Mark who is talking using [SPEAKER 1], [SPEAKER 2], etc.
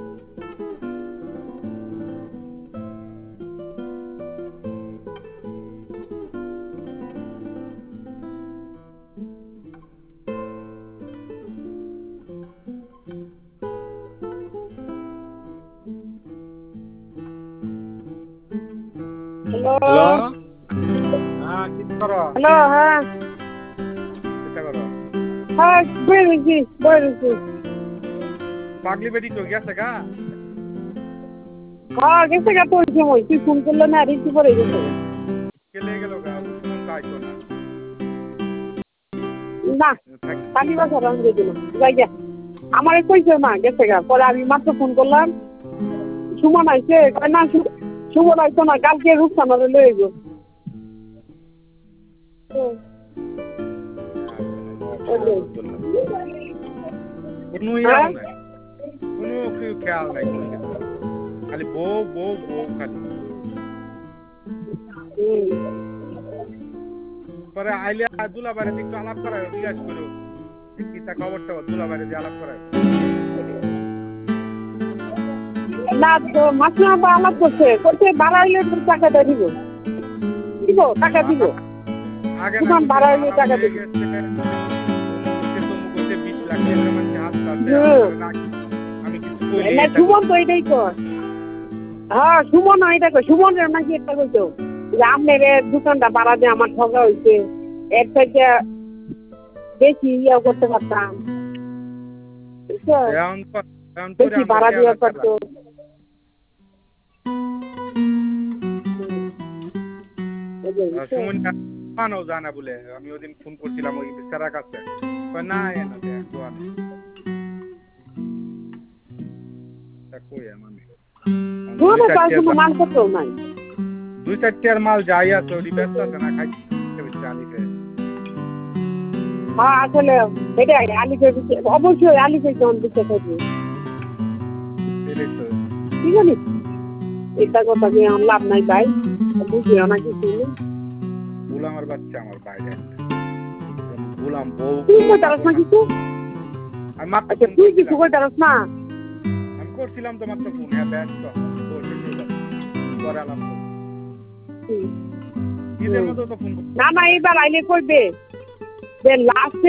[SPEAKER 1] Hello
[SPEAKER 2] হ্যাঁ কি করো?
[SPEAKER 1] হ্যালো হ্যাঁ
[SPEAKER 2] চিন্তা করো
[SPEAKER 1] হ্যাঁ বলেছি
[SPEAKER 2] পাগলি বেটি তো গেছে গা
[SPEAKER 1] হ্যাঁ গেছে গা তো ওই সময় তুই ফোন করলে না রিসি করে গেছে
[SPEAKER 2] কেলে গেল গা সুমন তো আইতো না
[SPEAKER 1] না কালি বাসার আমি যেতে না যাই গা আমার কইছে না গেছে গা পরে আমি মাত্র ফোন করলাম সুমন আইছে কয় না সুমন আইতো না কালকে রূপসানারে লয়ে গো
[SPEAKER 2] কোনো ইয়াও নাই কোনো খেয়াল নাই কোনো কিছু খালি বউ বউ বউ খালি পরে আইলে দুলা বাইরে একটু আলাপ করায় জিজ্ঞাস করো কি তা খবরটা দুলা বাইরে দিয়ে আলাপ করায়
[SPEAKER 1] না তো মাসিমা বা আলাপ করছে ভাড়া হইলে টাকাটা দিব টাকা দিব
[SPEAKER 2] আগে
[SPEAKER 1] সুমন ভাড়া হইলে টাকা দিব
[SPEAKER 2] আমি কিছু
[SPEAKER 1] না সুমন তো এটাই কর হ্যাঁ সুমন এটা কর সুমনের নাকি একটা কইতো যে আপনার দোকানটা ভাড়া দিয়ে আমার ঠকা হয়েছে এর থেকে বেশি ইয়ে করতে পারতাম বেশি ভাড়া দেওয়া করতো
[SPEAKER 2] সুমন জানা বলে আমি ওদিন ফোন করছিলাম ওই বিচারা কাছে না এনে দুই চারটার মাল যাই আছে ওটি ব্যস্ত আছে না খাইতে আলিফে
[SPEAKER 1] হ্যাঁ আসলে এটাই আলিফে অবশ্যই আলিফে কেমন দিতে থাকবে ঠিক আছে এটা কথা যে আমার লাভ নাই ভাই বুঝিও না কিছু
[SPEAKER 2] গোলামের বাচ্চা আমার বাইরে গোলাম বউ
[SPEAKER 1] তুই কই তারস না কিছু আচ্ছা তুই কিছু কই তারস না
[SPEAKER 2] আমি করছিলাম তো মাত্র ফোন হ্যাঁ ব্যস্ত পরে আলাপ না না
[SPEAKER 1] এবার আইলে করবে যে লাস্টে